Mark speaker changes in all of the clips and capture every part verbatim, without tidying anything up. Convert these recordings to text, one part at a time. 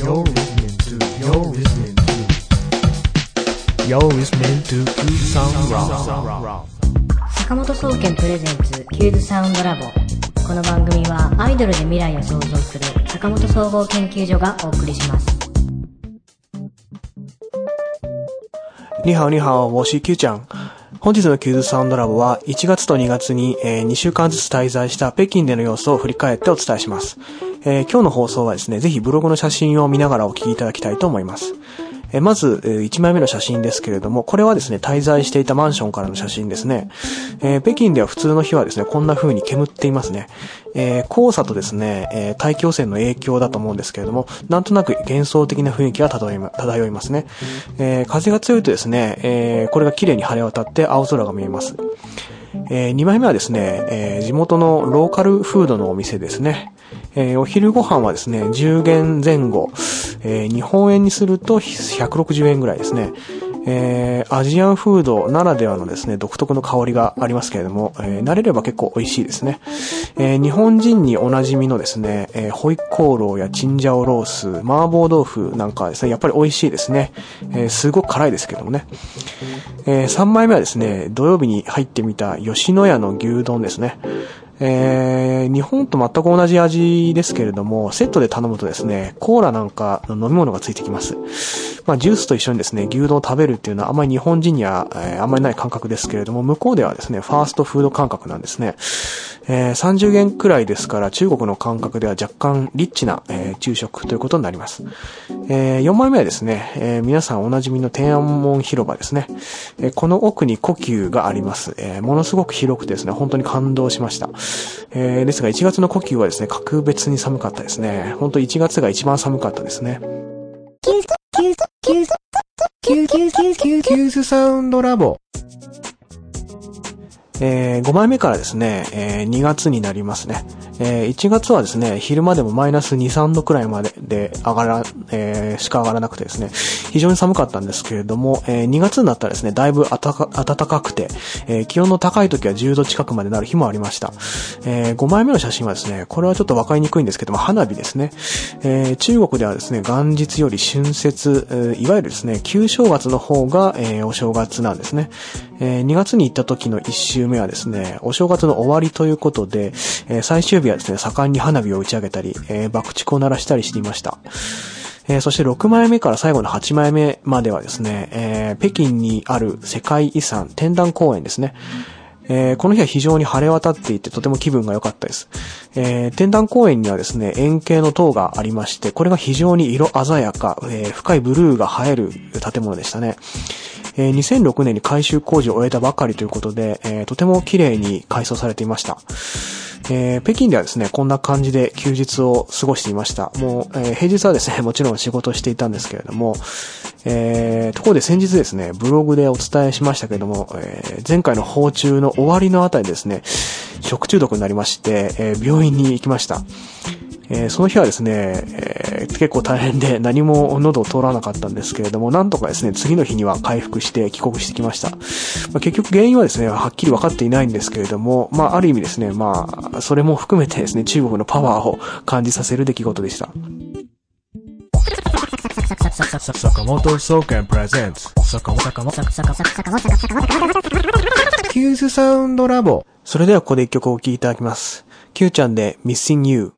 Speaker 1: You're listening to, you're listening to, you're listening to Q Sound Raw.
Speaker 2: 坂本総研プレゼンツキューズサウンドラボ。この番組はアイドルで未来を創造する坂本総合研究所がお送りします。
Speaker 3: 你好你好，我是 Q ちゃん。本日のキューズサウンドラボはいちがつとにがつに、えー、にしゅうかんずつ滞在した北京での様子を振り返ってお伝えします。えー、今日の放送はですね、ぜひブログの写真を見ながらお聞きいただきたいと思います。えー、まず、えー、いちまいめの写真ですけれども、これはですね、滞在していたマンションからの写真ですね。えー、北京では普通の日はですね、こんな風に煙っていますね。えー、黄砂とですね、えー、大気汚染の影響だと思うんですけれども、なんとなく幻想的な雰囲気が漂いま、漂いますね。えー、風が強いとですね、えー、これが綺麗に晴れ渡って青空が見えます。えー、にまいめはですね、えー、地元のローカルフードのお店ですね。えー、お昼ご飯はですね、じゅうげんぜん後、えー、日本円にするとひゃくろくじゅうえんぐらいですね。えー、アジアンフードならではのですね、独特の香りがありますけれども、えー、慣れれば結構美味しいですね。えー、日本人にお馴染みのですね、えー、ホイコーローやチンジャオロース、麻婆豆腐なんかはですね、やっぱり美味しいですね。えー、すごく辛いですけどもね。えー、さんまいめはですね、土曜日に入ってみた吉野家の牛丼ですね。えー、日本と全く同じ味ですけれども、セットで頼むとですね、コーラなんかの飲み物がついてきます。まあ、ジュースと一緒にですね、牛丼を食べるっていうのはあまり日本人には、えー、あんまりない感覚ですけれども、向こうではですね、ファーストフード感覚なんですね。えー、さんじゅうえんくらいですから、中国の感覚では若干リッチな、えー、昼食ということになります。えー、よんまいめはですね、えー、皆さんおなじみの天安門広場ですね。えー、この奥に故宮があります。えー、ものすごく広くてですね、本当に感動しました。えー、ですがいちがつの故宮はですね、格別に寒かったですね。本当いちがつが一番寒かったですね。
Speaker 1: キューズ、キューズ、キューズ、キューズ、キューズ、キューズ、キューズ、キューズサウンドラボ。
Speaker 3: えー、ごまいめからですね、えー、にがつになりますね。えー、いちがつはですね、昼間でもマイナスに、さんどくらいまでで上がら、えー、しか上がらなくてですね、非常に寒かったんですけれども、えー、にがつになったらですね、だいぶ暖か、暖かくて、えー、気温の高い時はじゅうど近くまでなる日もありました。えー、ごまいめの写真はですね、これはちょっとわかりにくいんですけども、花火ですね。えー、中国ではですね、元日より春節、えー、いわゆるですね、旧正月の方が、えー、お正月なんですね。えー、にがつに行った時のいっ週目はですね、お正月の終わりということで、えー、最終日はですね、盛んに花火を打ち上げたり、えー、爆竹を鳴らしたりしていました。えー、そしてろくまいめから最後のはちまいめまではですね、えー、北京にある世界遺産天壇公園ですね。えー、この日は非常に晴れ渡っていてとても気分が良かったです。えー、天壇公園にはですね、円形の塔がありまして、これが非常に色鮮やか、えー、深いブルーが映える建物でしたね。えー、にせんろくねんに改修工事を終えたばかりということで、えー、とても綺麗に改装されていました。えー、北京ではですね、こんな感じで休日を過ごしていました。もう、えー、平日はですね、もちろん仕事をしていたんですけれども、えー、ところで先日ですね、ブログでお伝えしましたけれども、えー、前回の訪中の終わりのあたりですね、食中毒になりまして、えー、病院に行きました。えー、その日はですね、えー、結構大変で何も喉を通らなかったんですけれども、なんとかですね、次の日には回復して帰国してきました。まあ、結局原因はですね、はっきり分かっていないんですけれども、まあ、ある意味ですね、まあ、それも含めてですね、中国のパワーを感じさせる出来事でした。
Speaker 1: 坂本総研プレゼンツ坂本キューズサウンドラボ。
Speaker 3: それではここで一曲お聴きいただきます。Q ちゃんで Missing You。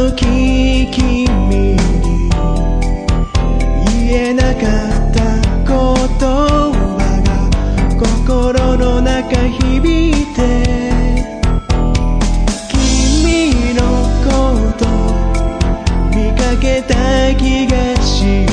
Speaker 4: 時君に言えなかった言葉が心の中響いて、君のこと見かけた気がして、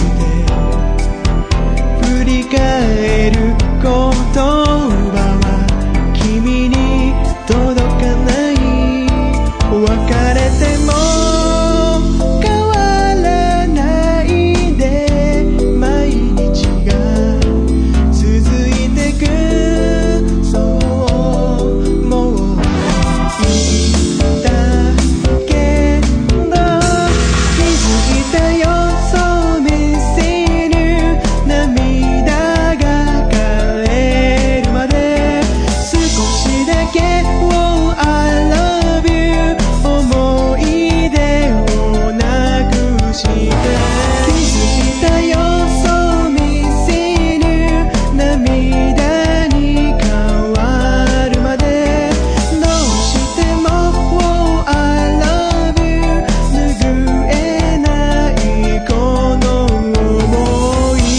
Speaker 4: 振り返る言葉は君に届かない。別れても変わらないで毎日が続いてく。そうもういいんだけど、気づいたよそう見せる涙が枯れるまで、少しだけ Oh I love you 思い出をなくして、気づいたよそう見せる涙に変わるまで、どうしても Oh I love you 拭えないこの想い。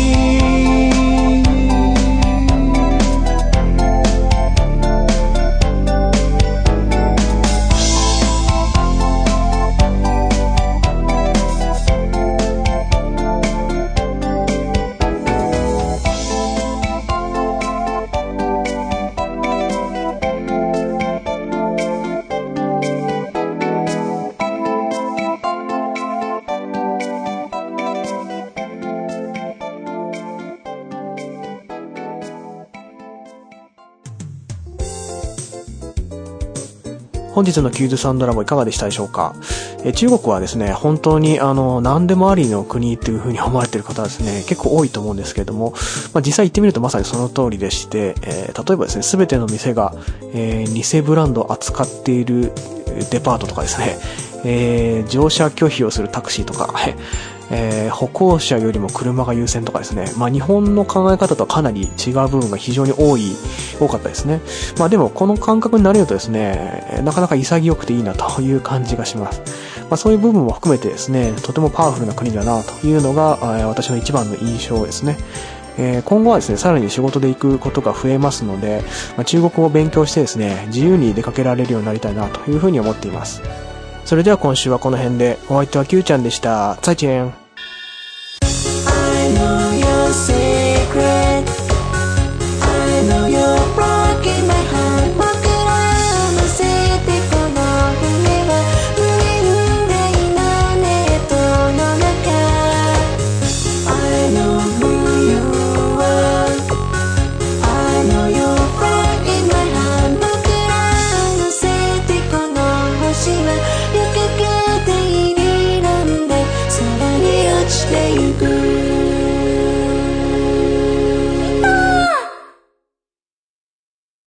Speaker 3: 本日のキューズサウンドラボいかがでしたでしょうか。え中国はですね、本当にあの何でもありの国っていう風に思われている方はですね、結構多いと思うんですけれども、まあ、実際行ってみるとまさにその通りでして、えー、例えばですね、すべての店が、えー、偽ブランドを扱っているデパートとかですね、えー、乗車拒否をするタクシーとか、えー、歩行者よりも車が優先とかですね、まあ日本の考え方とはかなり違う部分が非常に多い、多かったですね。まあでもこの感覚になれるとですね、なかなか潔くていいなという感じがします。まあそういう部分も含めてですね、とてもパワフルな国だなというのが、えー、私の一番の印象ですね。えー、今後はですね、さらに仕事で行くことが増えますので、まあ、中国語を勉強してですね、自由に出かけられるようになりたいなというふうに思っています。それでは今週はこの辺で、お相手は Q ちゃんでした。再见。
Speaker 4: Stay good.